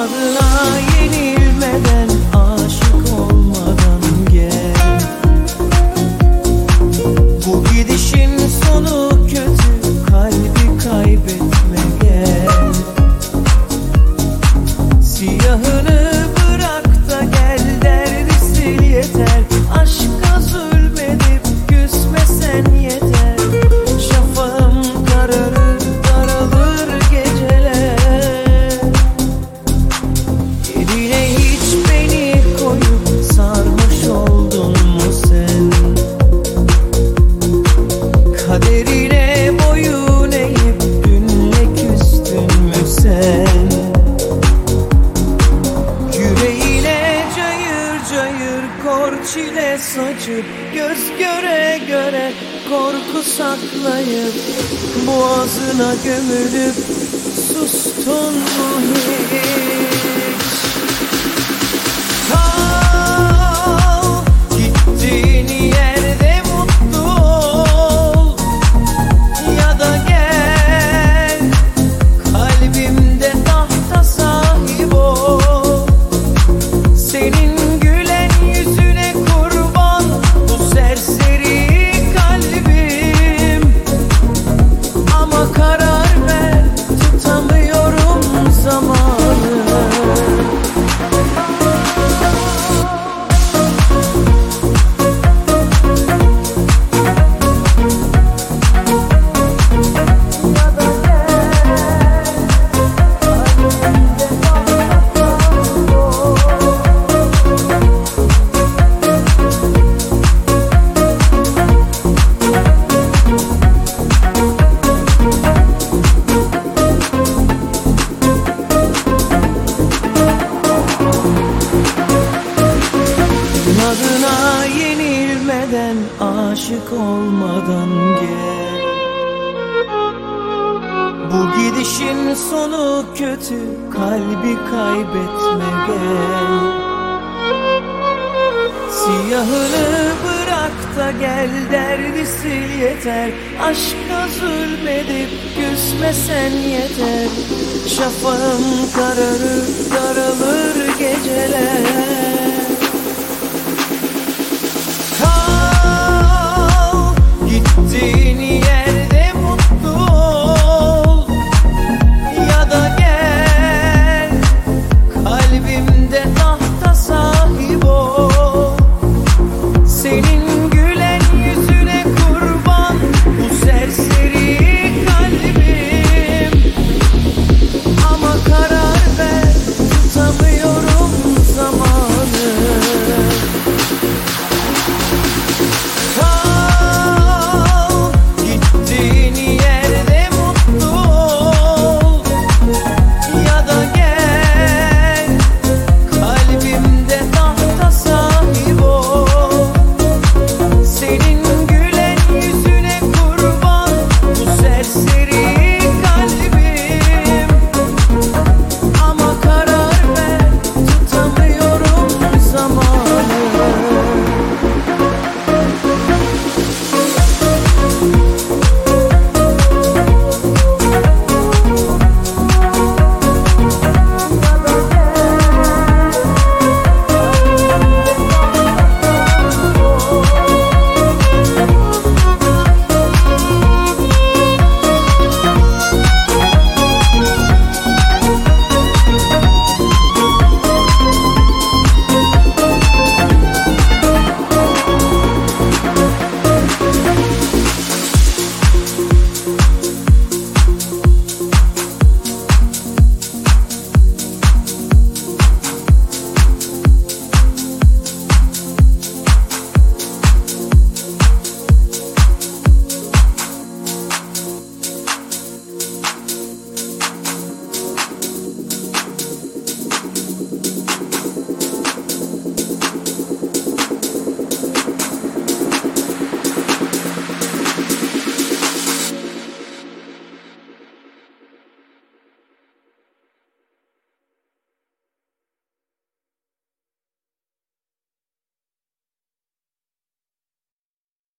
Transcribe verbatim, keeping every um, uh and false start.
İnadına yenilmeden, aşık olmadan gel. Bu gidişin sonu kötü, kalbi kaybetme gel. Siyahını bırak da gel, derdi sil yeter. Aşka zulmedip küsmesen yeter. Şafağım kararır, daralır geceler. Yerine hiç beni koyup sarhoş oldun mu sen? Kaderine boyun eğip dünle küstün mü sen? Yüreğine cayır cayır kor çile saçıp, göz göre göre korku saklayıp, boğazına gömülüp sustun mu hiç? Kal, gittiğin yerde mutlu ol, ya da gel, kalbimde tahta sahip ol. Senin gülen yüzüne kurban bu serseri kalbim. Ama karar ver, tutamıyorum zamanı. İnadına yenilmeden, aşık olmadan gel. Bu gidişin sonu kötü, kalbi kaybetme gel. Siyahını bırak da gel, derdi sil yeter. Aşka zulmedip küsmesen yeter. Şafağım kararır,